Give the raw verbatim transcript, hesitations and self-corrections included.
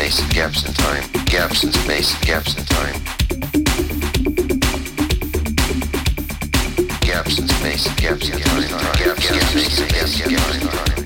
space, gaps in time, gaps in space, gaps in time. Gaps in space, gaps in time, gaps in space, gaps in time.